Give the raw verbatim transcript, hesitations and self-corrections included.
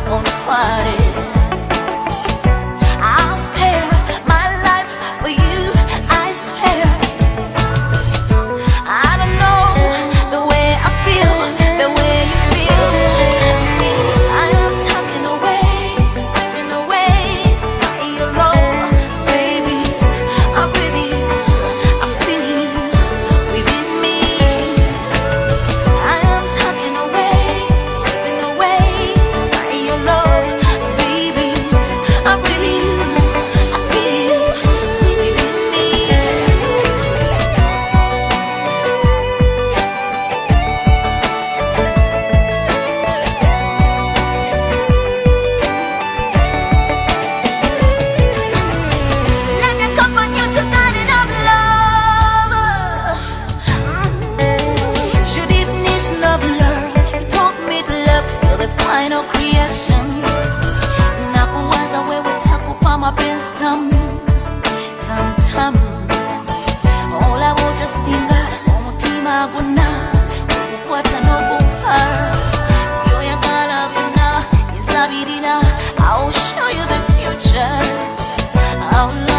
won't fight it. I'll spare my life for you, I swear. I don't know the way I feel, the way you feel me. I am tucking away, tucking away your love, baby. I feel you, I feel you within me. I am tucking away, tucking away your love, baby. I feel you, I feel you within me. Let me comfort you tonight in of love. Mm-hmm. Should even this love, love, you taught me to love, you're the final creation. Nakuwaza wewe takupa mapenzi tamu, tamu tamu. Ola woja singa, omutima guna, okukwata n'okupara. Byoyagala byonna, ensabirira, I will show you the future. I'll